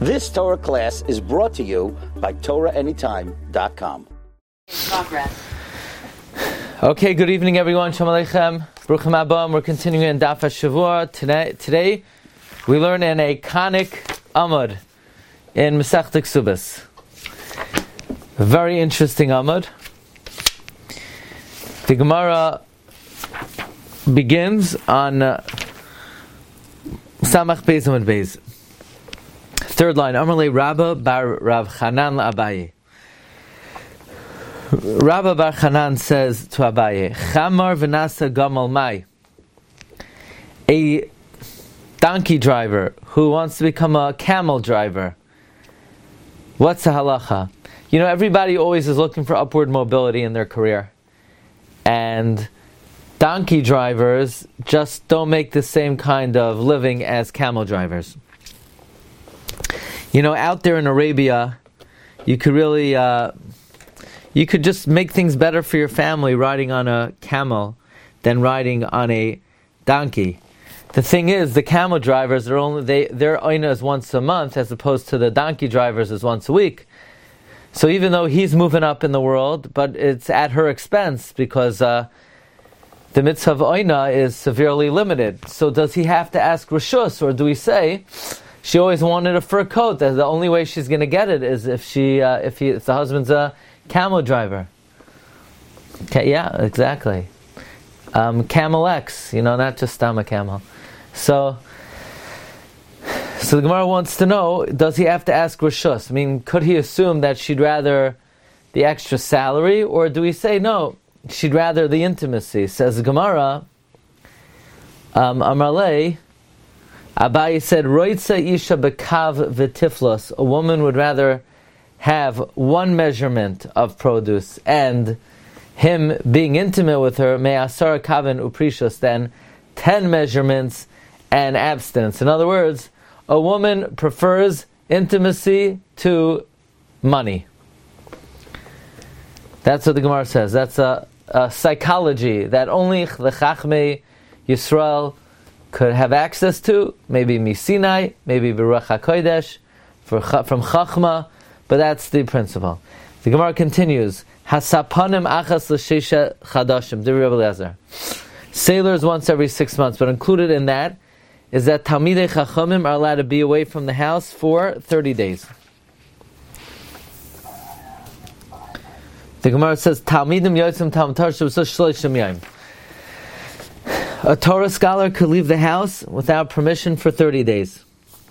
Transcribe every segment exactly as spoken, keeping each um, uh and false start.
This Torah class is brought to you by Torah Anytime dot com. Okay, good evening everyone. Shalom Aleichem. Bruchim Abam. We're continuing in Daf HaShavua. Today, today we learn an iconic Amud in Masechta Ksubas. A very interesting Amud. The Gemara begins on uh, Samach Beis Amud Beis. Third line, Amarle Rabba bar Rav Chanan Abaye. Rabba bar Chanan says to Abaye, Chamar v'nasa gamal mai. A donkey driver who wants to become a camel driver. What's the halacha? You know, everybody always is looking for upward mobility in their career. And donkey drivers just don't make the same kind of living as camel drivers. You know, out there in Arabia, you could really, uh, you could just make things better for your family riding on a camel than riding on a donkey. The thing is, the camel drivers are only they their oina is once a month, as opposed to the donkey drivers is once a week. So even though he's moving up in the world, but it's at her expense because uh, the mitzvah of oina is severely limited. So does he have to ask reshus, or do we say she always wanted a fur coat? That the only way she's going to get it is if she, uh, if he, if the husband's a camel driver. Okay, yeah, exactly. Um, camel X, you know, not just Stama camel. So, so the Gemara wants to know: does he have to ask reshus? I mean, could he assume that she'd rather the extra salary, or do we say no? She'd rather the intimacy. Says the Gemara, um, Amarle. Abaye said, Roitza isha bekav v'tiflos. A woman would rather have one measurement of produce and him being intimate with her, me'asara kaven uprishos, than ten measurements and abstinence. In other words, a woman prefers intimacy to money. That's what the Gemara says. That's a, a psychology that only the Chachmei Yisrael could have access to, maybe Misinai, maybe Beruach HaKodesh, from Chachma, but that's the principle. The Gemara continues, Hasapanim achas l'sheisha chadashim, the Rebbe Eliezer. Sailors once every six months, but included in that is that Talmidei Chachamim are allowed to be away from the house for thirty days. The Gemara says, Talmidim yotzim Talmud Torah shloshim yom. A Torah scholar could leave the house without permission for thirty days.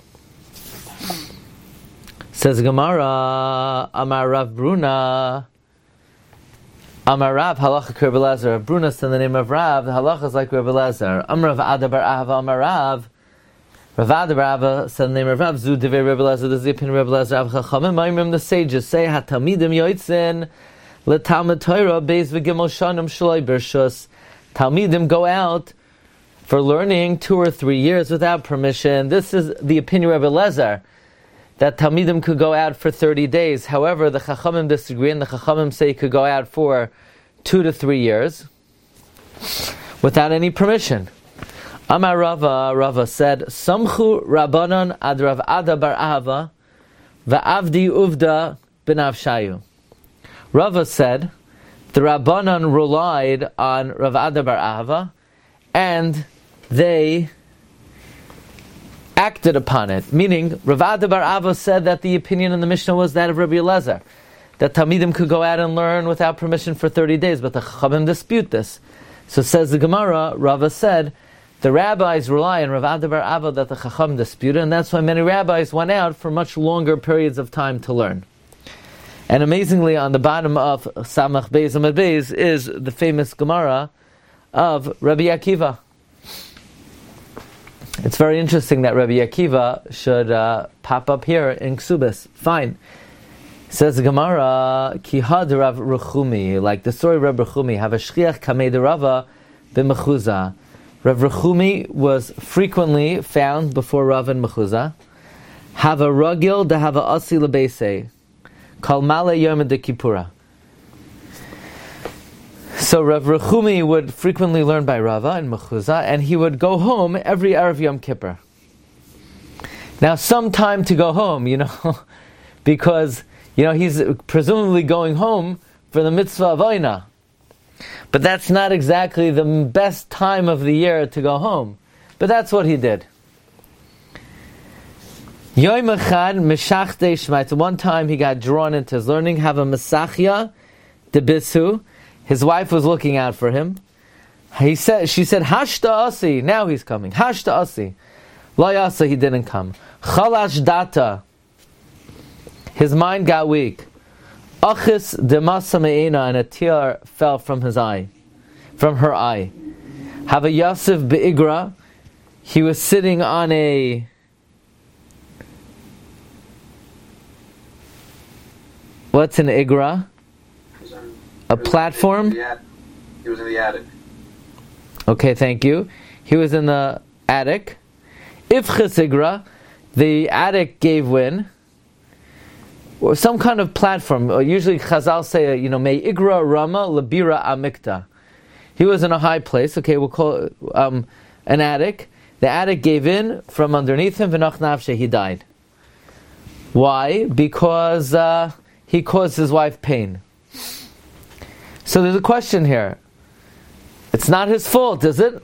Says Gemara, Amar Rav Bruna, Amar Rav, halacha Rebbe Eliezer. Rav Bruna said in the name of Rav, the halacha is like Rebbe Eliezer. Amar Rav Ada bar Ahava, Amar Rav, Rav Ada bar Ahava said in the name of Rav, Zu devei Rebbe Eliezer, this is the opinion of Rebbe Eliezer. Av Chachamim, Ma'imrim, the sages say, Hatalmidim yoitzin, leTalmud Torah, beis v'gimel shanim shloi bershus. Talmidim go out for learning two or three years without permission. This is the opinion of Rebbe Eliezer, that Talmidim could go out for thirty days. However, the Chachamim disagree, and the Chachamim say he could go out for two to three years without any permission. Amar Rava, Rava said, Samchu Rabbanon ad Rav Ada bar Ahava va'avdi uvda b'nav shayu. Rava said, the Rabbanon relied on Rav Ada bar Ahava, and they acted upon it. Meaning, Rav Ada bar Ahava said that the opinion in the Mishnah was that of Rabbi Eliezer, that Talmidim could go out and learn without permission for thirty days, but the Chachamim dispute this. So says the Gemara, Rava said, the rabbis rely on Rav Ada bar Ahava that the Chachamim disputed, and that's why many rabbis went out for much longer periods of time to learn. And amazingly, on the bottom of Samach Beis Amud Beis is the famous Gemara of Rabbi Akiva. It's very interesting that Rabbi Akiva should uh, pop up here in Ksubas. Fine. Says the Gemara, Ki had Rav Rechumi, like the story of Rav Rechumi, have a shchiach kamei de Rava b'Mechuza. Rav Rechumi was frequently found before Rav and Mechuza. Have a ragil de have a asi lebeisei. Kal male yom de Kippura. So Rav Rechumi would frequently learn by Rava and Mechuza, and he would go home every Erev Yom Kippur. Now, some time to go home, you know, because, you know, he's presumably going home for the mitzvah of Oina. But that's not exactly the best time of the year to go home. But that's what he did. Yom Echad Meshachtei Shmaita. One time he got drawn into his learning. Have a Mesachia Debisu. His wife was looking out for him. He said, she said, Hashta Asi. Now he's coming. Hashta Asi. Lo Yasa, he didn't come. Chalash Data. His mind got weak. Achis Demasa Me'ena, and a tear fell from his eye, from her eye. Have a Yosef Be'igra. He was sitting on a What's an Igra? A platform? He was in the attic. Okay, thank you. He was in the attic. Ifchis Igra, the attic gave wind. Or some kind of platform. Or usually Chazal say, you know, May Igra Rama Labira Amikta. He was in a high place. Okay, we'll call it um, an attic. The attic gave in from underneath him. V'nach nafshe, he died. Why? Because uh, he caused his wife pain. So there's a question here. It's not his fault, is it?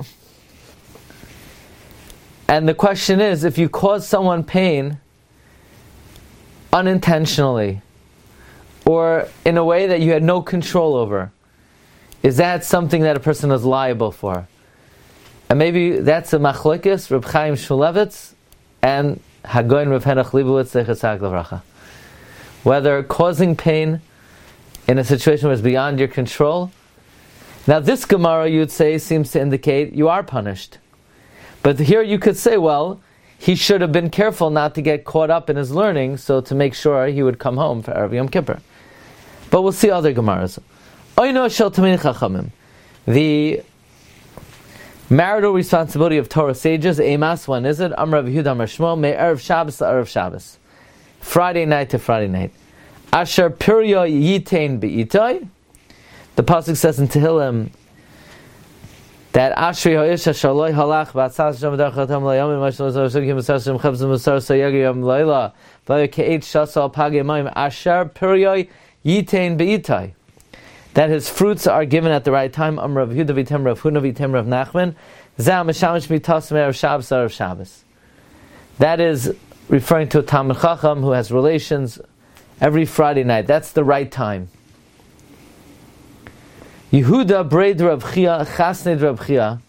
And the question is, if you cause someone pain unintentionally, or in a way that you had no control over, is that something that a person is liable for? And maybe that's a machlokes, Reb Chaim Shmulevitz and Hagoyin Reb Henoch Leibowitz Zechatzak Levracha. Whether causing pain in a situation was beyond your control. Now this Gemara, you'd say, seems to indicate you are punished. But here you could say, well, he should have been careful not to get caught up in his learning, so to make sure he would come home for Erev Yom Kippur. But we'll see other Gemaras. Oino shel Tamid Chachamim. The marital responsibility of Torah sages, Emas, when is it? Amar Yehuda Amar Shmuel, me Erev Shabbos to Erev Shabbos. Friday night to Friday night. Asher Pirya Yitain Be'itai. The pasuk says in Tehillim that Ashri Ha'isha Shaloi Halach B'atzas Shem Derchatam Layamin Mashal Zarsugim Masarsim Chavzim Masar Sayagi Yom Laila Vaya Ke'et Shasal Pagei Mayim Asher Pirya Yitain Be'itai. That his fruits are given at the right time. Amar Rav Yehuda v'Tem Rav Huna v'Tem Rav Nachman. Zeh Mishamish Mitas Me'er Shabbos Erev Shabbos. That is referring to a Talmid Chacham who has relations every Friday night. That's the right time. Yehuda Breid Rav Chia Chasned Rav Chia.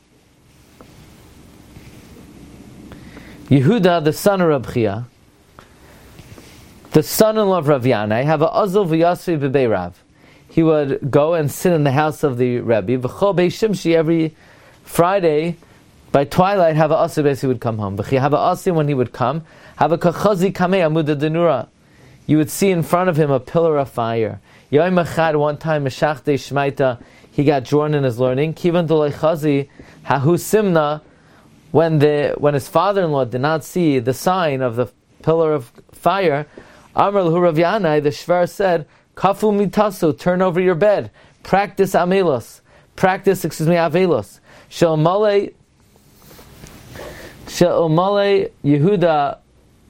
Yehuda, the son of Rav Chia, the son-in-law of Rav Yanai, have a Azul v'Yasvi b'Bei Rav. He would go and sit in the house of the Rebbe. V'chol Bei Shimshi, every Friday by twilight, have a Asi base, he would come home. V'chi have a Asi, when he would come, have a Kachazi Kamei Amuda Denura. You would see in front of him a pillar of fire. Yom Echad, one time, Meshachtei Shmaita, he got drawn in his learning. Kivan Dolei Chazi, Hahu Simna, when the when his father-in-law did not see the sign of the pillar of fire, Amar Lahu Rav Yanai, the Shver said, Kafu Mitasu, turn over your bed. Practice Amelos. Practice, excuse me, Avelos. Shel Male, Shel Male Yehuda,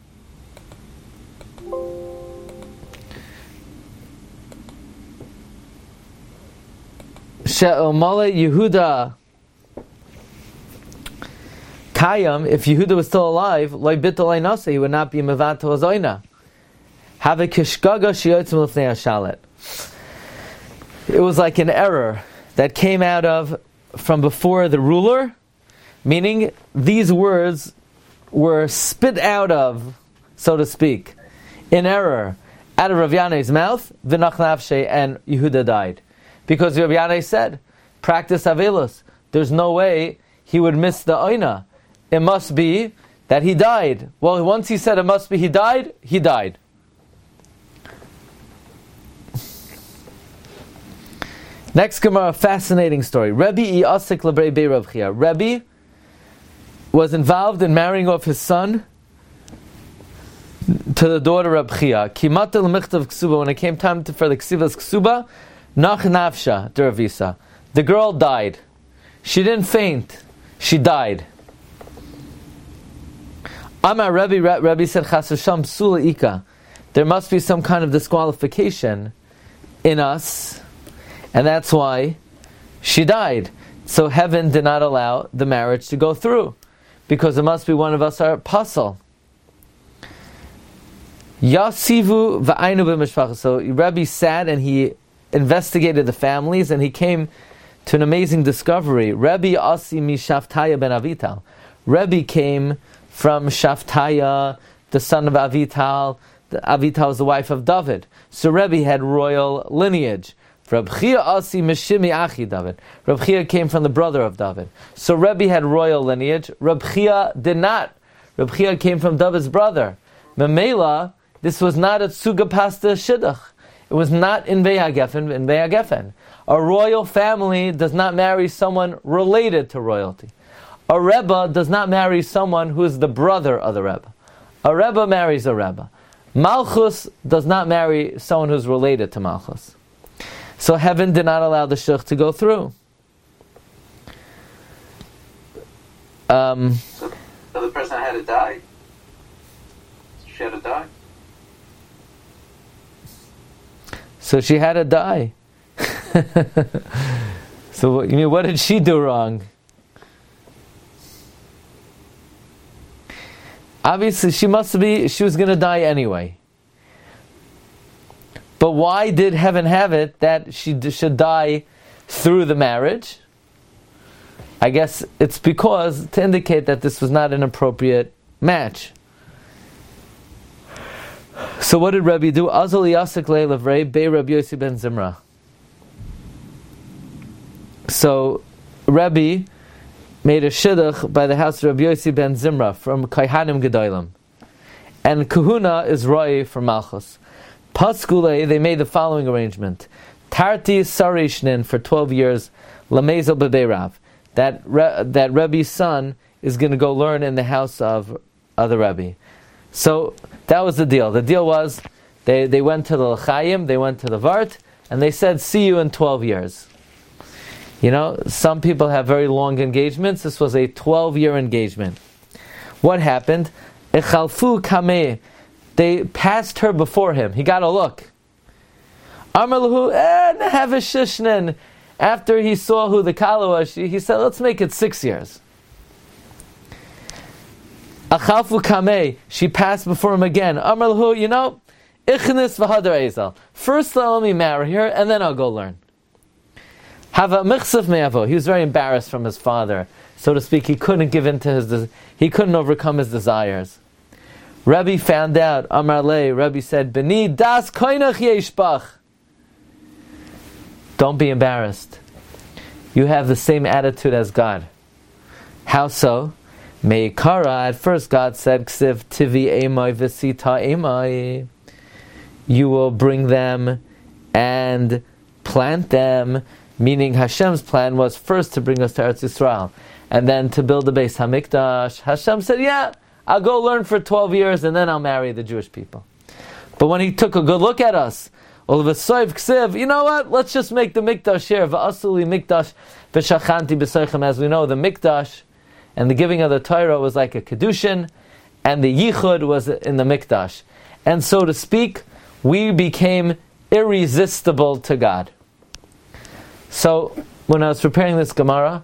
She'omale Yehuda Kayam, if Yehuda was still alive, loy bitolay nasa, he would not be mevat ozoina. Have a kishgaga shiyotzim lefnei hashalet. It was like an error that came out of from before the ruler, meaning these words were spit out of, so to speak, in error, out of Rav Yanai's mouth, v'nach nafshe, and Yehuda died. Because Rav Yanai said, practice Avelos. There's no way he would miss the Oina. It must be that he died. Well, once he said it must be he died, he died. Next Gemara, fascinating story. Rebbe Iasik Lebrei Bei Rav Chia. Rebbe was involved in marrying off his son to the daughter of Rav Chia. Kimata l'michtav ksuba. When it came time to, for the ksivas ksuba, nach nafsha deravisa. The girl died. She didn't faint. She died. Amar Rebbe, Rebbe said, Chas v'sham psula ika. There must be some kind of disqualification in us, and that's why she died. So heaven did not allow the marriage to go through, because it must be one of us are puzzle. Yasivu v'ainu b'mishpacha. So Rebbe sat and he investigated the families, and he came to an amazing discovery. Rebbe asi mi Shaftaya ben Avital. Rebbe came from Shaftaya, the son of Avital. Avital was the wife of David. So Rebbe had royal lineage. Reb Chia asi mishimi achi David. Reb Chia came from the brother of David. So Rebbe had royal lineage. Reb Chia did not. Reb Chia came from David's brother. Memela, this was not a tzuga pasta shidduch. It was not in Be'agefen, in Be'agefen. A royal family does not marry someone related to royalty. A Rebbe does not marry someone who is the brother of the Rebbe. A Rebbe marries a Rebbe. Malchus does not marry someone who's related to Malchus. So heaven did not allow the shidduch to go through. Um, so, so the person had to die? She had to die? So she had to die. So you mean, what did she do wrong? Obviously, she must be. She was going to die anyway. But why did heaven have it that she should die through the marriage? I guess it's because to indicate that this was not an appropriate match. So what did Rebbe do? Azal yasik le'levrei bei Rabbi Yossi ben Zimra. So Rebbe made a shidduch by the house of Rabbi Yossi ben Zimra from Kaihanim Gedolim. And Kahuna is Roy from Malchus. Paskule, they made the following arrangement. Tarti Sarishnin for twelve years, Lamezel Bebeirav. That, Re, that Rebbe's son is going to go learn in the house of, of the Rebbe. So that was the deal. The deal was they, they went to the L'chaim, they went to the Vart, and they said, see you in twelve years. You know, some people have very long engagements. This was a twelve-year engagement. What happened? Echalfu kameh. They passed her before him. He got a look. Amar lahu, eh, nehav shishnin. After he saw who the kala was, he said, let's make it six years. Achalfu kameh. She passed before him again. Amar lahu, you know, ichnis v'hadar ezel. First let me marry her, and then I'll go learn. Hava michsef me'avo. He was very embarrassed from his father, so to speak. He couldn't give in to his, he couldn't overcome his desires. Rebbe found out. Amar le. Rebbe said, "Beni das koinach yeshbach." Don't be embarrassed. You have the same attitude as God. How so? Meikara. At first, God said, "Ksiv tivi emai v'sita emai." You will bring them and plant them. Meaning, Hashem's plan was first to bring us to Eretz Yisrael, and then to build the Beis Hamikdash. Hashem said, "Yeah, I'll go learn for twelve years, and then I'll marry the Jewish people." But when He took a good look at us, all of a sudden, ksiv, you know what? Let's just make the Mikdash here. V'asuli Mikdash v'shachanti b'soichem. As we know, the Mikdash and the giving of the Torah was like a kedushin, and the yichud was in the Mikdash. And so to speak, we became irresistible to God. So, when I was preparing this Gemara,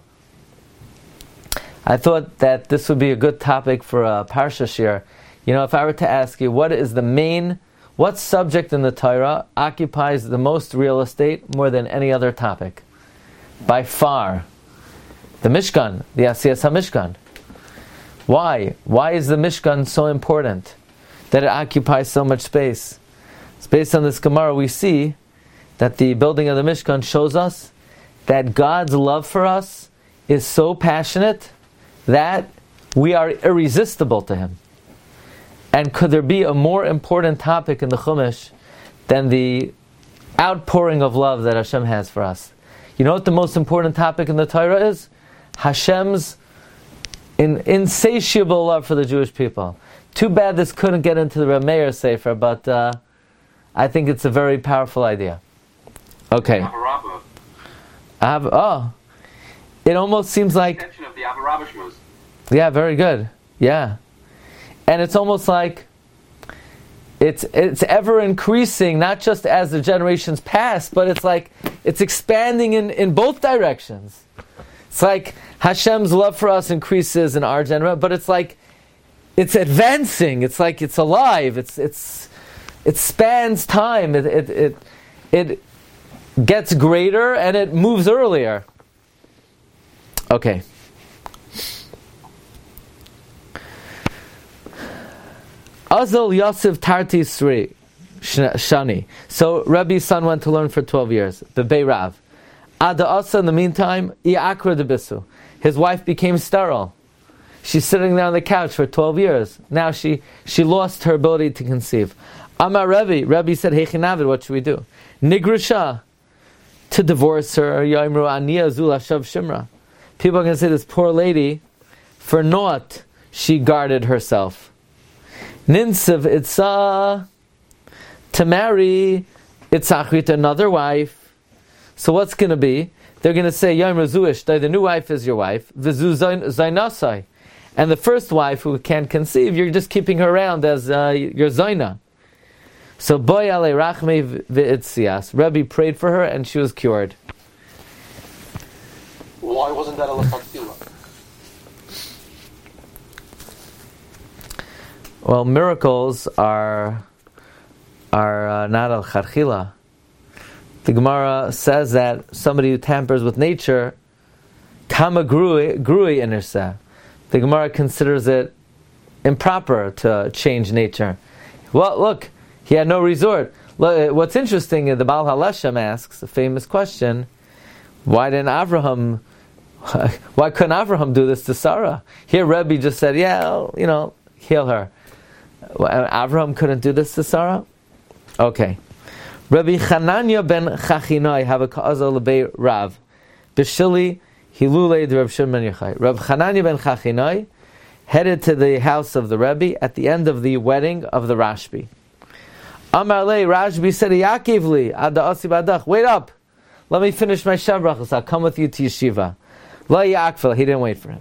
I thought that this would be a good topic for a Parsha Shir. You know, if I were to ask you, what is the main, what subject in the Torah occupies the most real estate more than any other topic? By far, the Mishkan, the Asiyas HaMishkan. Why? Why is the Mishkan so important that it occupies so much space? It's based on this Gemara we see that the building of the Mishkan shows us that God's love for us is so passionate that we are irresistible to Him. And could there be a more important topic in the Chumash than the outpouring of love that Hashem has for us? You know what the most important topic in the Torah is? Hashem's in, insatiable love for the Jewish people. Too bad this couldn't get into the Reb Meir Sefer, but uh, I think it's a very powerful idea. Okay. I have, oh, it almost seems like... Of the yeah, very good. Yeah. and it's almost like it's it's ever increasing, not just as the generations pass, but it's like it's expanding in, in both directions. It's like Hashem's love for us increases in our generation, but it's like it's advancing. It's like it's alive. It's it's it spans time. It it it, it gets greater and it moves earlier. Okay. Azal Yosef Tarti Sri Shani. So Rebbe's son went to learn for twelve years. Bebei Rav. Ada Asa, in the meantime, Iakra de Bisu. His wife became sterile. She's sitting there on the couch for twelve years. Now she, she lost her ability to conceive. Amar Rebbe, Rebbe said, Hey Chinavid, what should we do? Nigrisha, to divorce her. Yaimru Aniya Zul Hashav Shimra. People are going to say, this poor lady, for naught, she guarded herself. Ninsav Itza, to marry Itzachrit, another wife. So what's going to be? They're going to say, Yom Razuish, the new wife is your wife, Vizu Zainasai. And the first wife who can't conceive, you're just keeping her around as uh, your Zaina. So Boy Ale Rachme V'itzias. Rebbe prayed for her and she was cured. Why wasn't that a Lechatchila? Well, miracles are are uh, not al Lechatchila. The Gemara says that somebody who tampers with nature, kama grui grui inersa. The Gemara considers it improper to change nature. Well, look, he had no resort. Look, what's interesting, the Baal HaLeshem asks a famous question: Why didn't Avraham? Why couldn't Avraham do this to Sarah? Here, Rebbe just said, "Yeah, you know, heal her." Avraham couldn't do this to Sarah. Okay. Rabbi Chananya ben Chachinai have a ka'azah lebei Rav. B'shili hilulei de Rav Shimon Yochai. Rabbi Chananya ben Chachinai headed to the house of the Rebbe at the end of the wedding of the Rashbi. Amar lei, Rashbi said, Yaakov li, ada asi badach, wait up. Let me finish my Shav brachas. I'll come with you to yeshiva. La Yaakov, he didn't wait for him.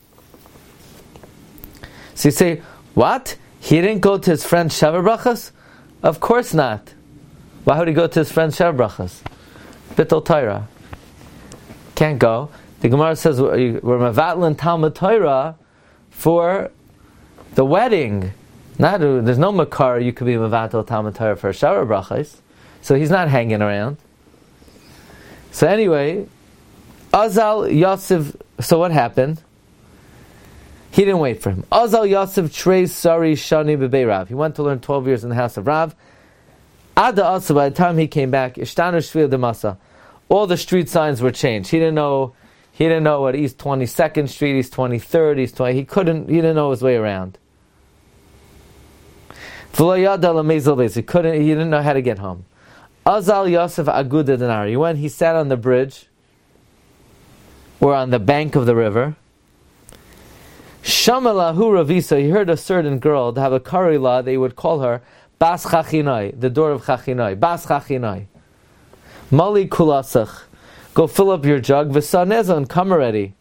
So you say, what? He didn't go to his friend's Shav brachas? Of course not. Why would he go to his friend's Shav brachas? Bittul Torah. Can't go. The Gemara says we're mevatlin Talmud Torah for the wedding. Not there's no makar you could be mevatel Talmud Torah for a Shav brachas. So he's not hanging around. So anyway, Azal Yosef. So what happened? He didn't wait for him. Azal Yosef Trey Sari Shani Bebei Rav. He went to learn twelve years in the house of Rav. Ada also, by the time he came back, Ishtanu Shvil Demasa, all the street signs were changed. He didn't know. He didn't know what East twenty-second Street, East twenty-third, East twenty. He couldn't. He didn't know his way around. He couldn't. He didn't know how to get home. Azal Yosef Aguda Dinar. He went. He sat on the bridge, or on the bank of the river. Shamalahu Ravisa. He heard a certain girl to have a karila. They would call her Bas Chachinai, the door of Chachinai. Bas Chachinai. Mali Kulasach. Go fill up your jug. V'sanezon, come already.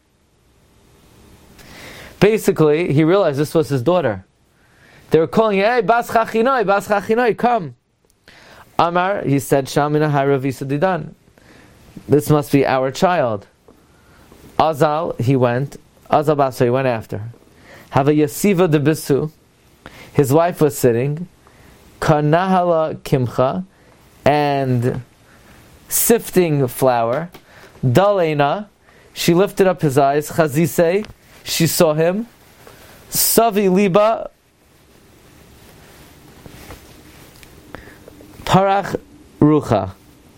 Basically, he realized this was his daughter. They were calling, hey, Bas Chachinai, Bas Chachinai, come. Amar, he said, Shamina Haravisa Didan. This must be our child. Azal, he went. Azal Basra, he went after. Have a Yasiva de Bisu. His wife was sitting. Kanahala Kimcha. And sifting flour. Dalena, she lifted up his eyes. Chazise, she saw him. Savi Liba, Parach Rucha.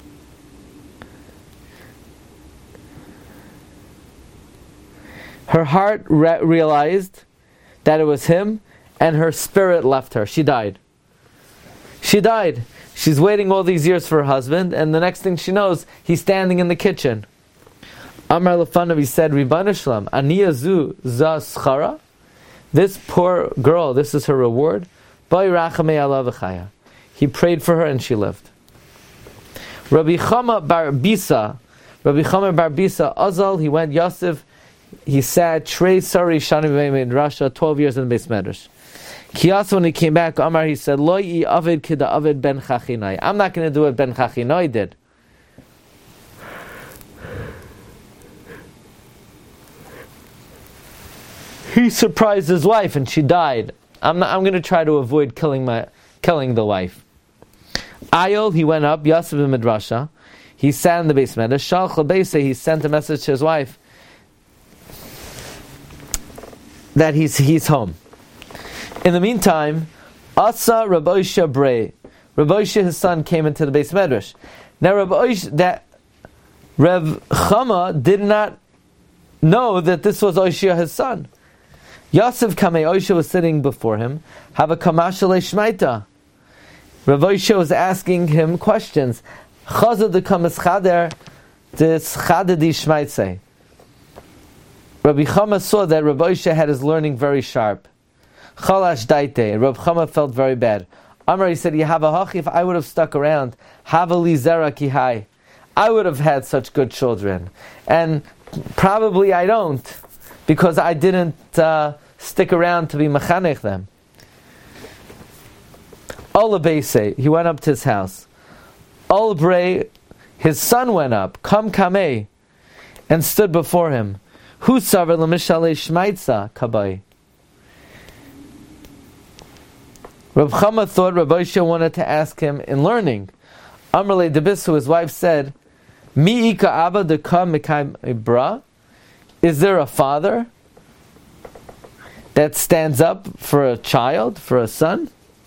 Her heart re- realized that it was him, and her spirit left her. She died. She died. She's waiting all these years for her husband, and the next thing she knows, he's standing in the kitchen. Amar Lefanov, he said, Ribbana Shalom, Aniya zu za schara. This poor girl, this is her reward. Bai rachamei alav v'chaya. He prayed for her and she lived. Rabbi Chama bar Bisa, Rabbi Chama bar Bisa, Azal, he went, Yosef, he sat, Trey Sari Shani in Russia, twelve years in the Beis Medrash. Kiyas, when he came back, Amar, he said, Lo yi avid kida avid ben chachinai. I'm not going to do what ben chachinai did. He surprised his wife and she died. I'm not, I'm going to try to avoid killing my killing the wife. Ayol, he went up, Yosef in Midrasha. He sat in the basement. Shalch l'beisei, he sent a message to his wife that he's he's home. In the meantime, Asa Rabbi Oishia Brei, Rabbi Oishia, his son, came into the Beis Medrash. Now Rabbi Oishia, that Rev Chama did not know that this was Oishia, his son. Yosef Kamei, Oishia was sitting before him. Have a kamashale shmaita. Rabbi Oishia was asking him questions. Chazad the kamas chader, this chader di shmaitze. Rabbi Chama saw that Rabbi Oishia had his learning very sharp. Chalash daite. Rabbi Chama felt very bad. Amar, he said, Yehava hachi, if I would have stuck around, havali zera kihai, I would have had such good children. And probably I don't, because I didn't uh, stick around to be mechanech them. Ola Beise, he went up to his house. Ol Brei, his son went up, Kam Kamei, and stood before him. Hu savar l'mishale shmaitza kabai. Reb Chama thought Rabbi Oishia wanted to ask him in learning. Amrle Debisu, his wife said, Mi ika abba deka mikay ibra? Is there a father that stands up for a child, for a son?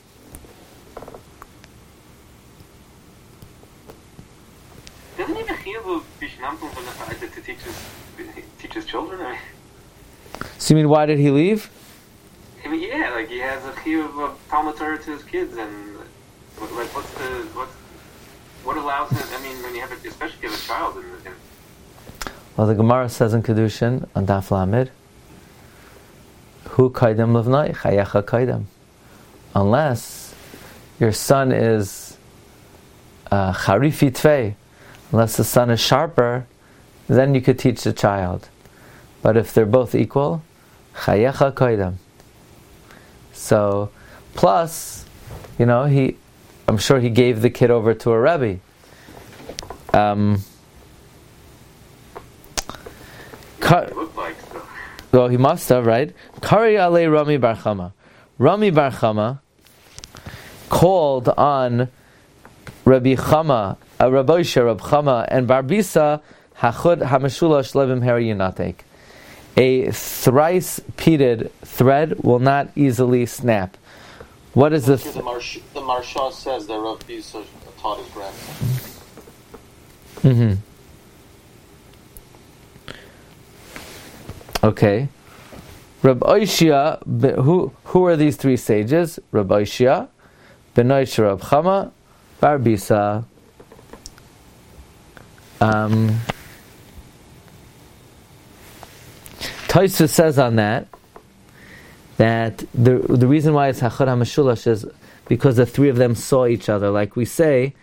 Doesn't he have a to teach his, teach his children? I mean, so you mean, why did he leave? I mean, yeah, like he has a chiyuv of Talmud Torah to his kids, and like, what's the what's what allows him? I mean, when you have a, especially if you have a child. In, in Well, the Gemara says in Kedushin on Daf Lamed, "Hu kaidem levnai chayecha kaidem," unless your son is uh, charifi tvei, unless the son is sharper, then you could teach the child. But if they're both equal, chayecha kaidem. So, plus, you know, he, I'm sure he gave the kid over to a Rebbe. Um, Kar- like, so. well, he must have, right? Kari ale Rami Bar Chama. Rami Bar Chama called on Rabbi Chama, uh, Rabbi Oishia, Rabbi Chama, and Bar Bisa, Hachud Hamashulash Levim Heri Yunatek. A thrice-peated thread will not easily snap. What is the... Th- the, Marsh- the Marsha says that Rav Bisa taught his grandson. Mm-hmm. Okay. Rabbi Oishia, who, who are these three sages? Rabbi Oishia, Benoy Rab Chama, Bar Bisa. Um... Tosfos says on that that the the reason why it's Hachad HaMashulash is because the three of them saw each other. Like we say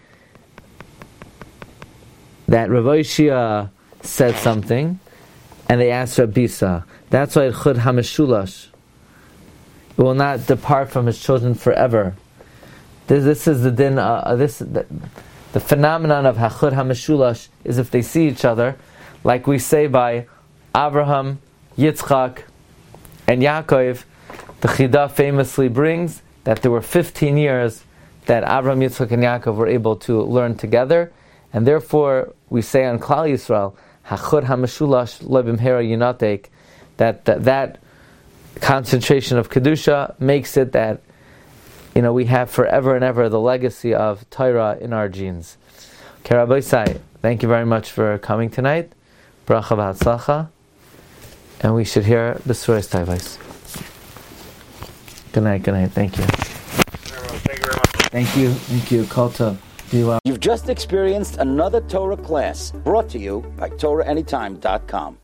that Rav Oishia said something and they asked Rabbi Bisa. That's why Hachad HaMashulash will not depart from his children forever. This, this is the din. Uh, this the, the phenomenon of Hachad HaMashulash is if they see each other, like we say by Abraham, Yitzchak, and Yaakov. The Chida famously brings that there were fifteen years that Abraham, Yitzchak, and Yaakov were able to learn together, and therefore we say on Klal Yisrael, Hachud HaMashulash Lebim Hera Yunatek, that, that that concentration of Kedusha makes it that, you know, we have forever and ever the legacy of Torah in our genes. Okay, Rabbi Isai, thank you very much for coming tonight. Bracha v'hatzlacha. And we should hear the Suras Tavais. Good night, good night. Thank you. Thank you very much. Thank you, thank you. Kol tov. Be well. You've just experienced another Torah class brought to you by Torah Anytime dot com.